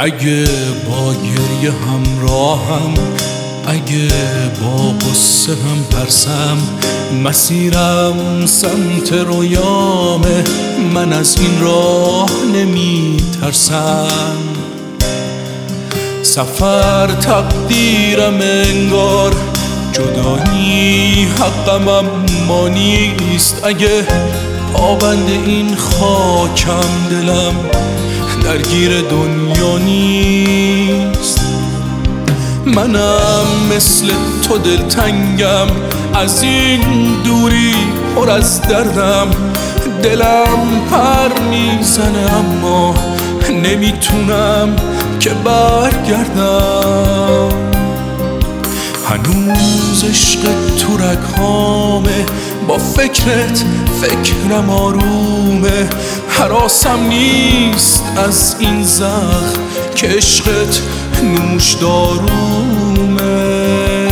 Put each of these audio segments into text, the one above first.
اگه با گریه همراهم، اگه با قصه هم ترسم، مسیرم سمت رویامه، من از این راه نمی ترسم. سفر تقدیرم انگار، جدایی حقم اما نیست. اگه پابند این خاکم، دلم درگیر دنیا نیست. منم مثل تو دلتنگم، از این دوری پر از دردم. دلم پر میزنه اما نمیتونم که برگردم. هنوز عشق تو رگامه، با فکرم آرومه. هراسم نیست از این زخم که عشقت نوش دارومه.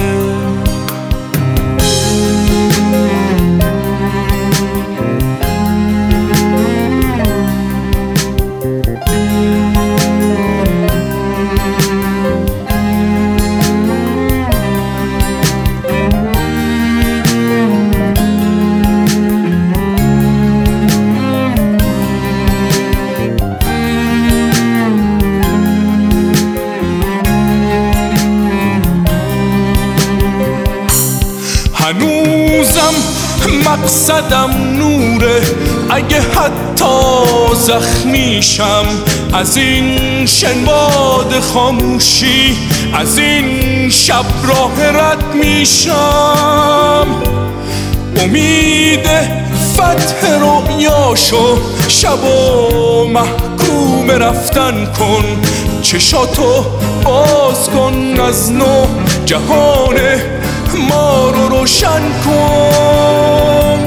هنوزم مقصدم نوره، اگه حتی زخمیشم. از این شنباد خاموشی، از این شب راه رد میشم. امید فتح رؤیاشو شبا محکوم رفتن کن. چشاتو باز کن، از نو جهان ما رو روشن کن.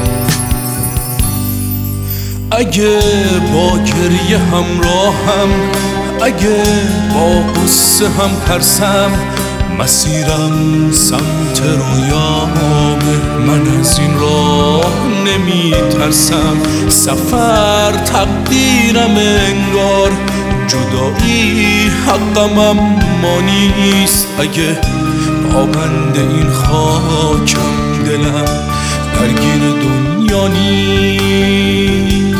اگه با گریه همراهم، اگه با قصه هم ترسم، مسیرم سمت رویامه، من از این راه نمی ترسم. سفر تقدیرم انگار، جدایی حقم اما نیست. اگه پابند این خاکم، دلم درگیر دنیا نیست.